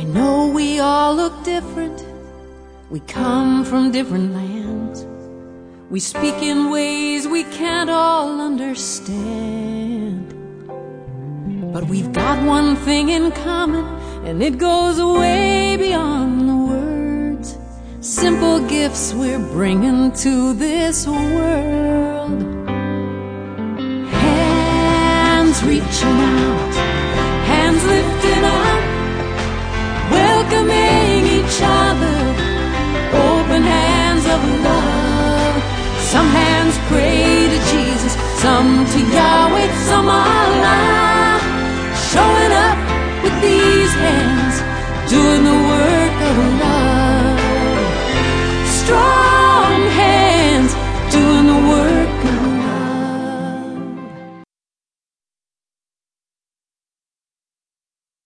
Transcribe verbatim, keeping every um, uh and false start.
I know we all look different. We come from different lands. We speak in ways we can't all understand. But we've got one thing in common, and it goes way beyond the words. Simple gifts we're bringing to this world. Hands reaching out, hands lifted up, welcoming each other, open hands of love. Some hands pray to Jesus, some to Yahweh, some Allah. Showing up with these hands, doing the work of love.